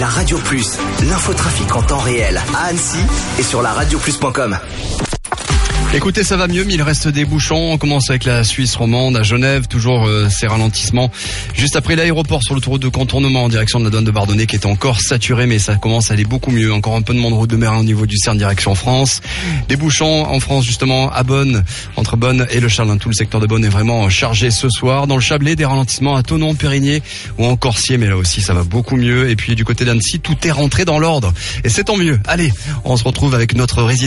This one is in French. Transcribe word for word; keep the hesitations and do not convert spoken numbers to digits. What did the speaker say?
la Radio Plus, l'infotrafic en temps réel à Annecy et sur la radio plus point com. Écoutez, ça va mieux, mais il reste des bouchons. On commence avec la Suisse romande, à Genève, toujours euh, ces ralentissements. Juste après l'aéroport sur l'autoroute de contournement en direction de la douane de Bardonnay qui est encore saturée, mais ça commence à aller beaucoup mieux. Encore un peu de monde route de mer au niveau du Cern direction France. Des bouchons en France justement à Bonn, entre Bonn et le Charlin. Tout le secteur de Bonn est vraiment chargé ce soir. Dans le Chablais, des ralentissements à Thonon, Périgné ou en Corsier, mais là aussi ça va beaucoup mieux. Et puis du côté d'Annecy, tout est rentré dans l'ordre. Et c'est tant mieux. Allez, on se retrouve avec notre résident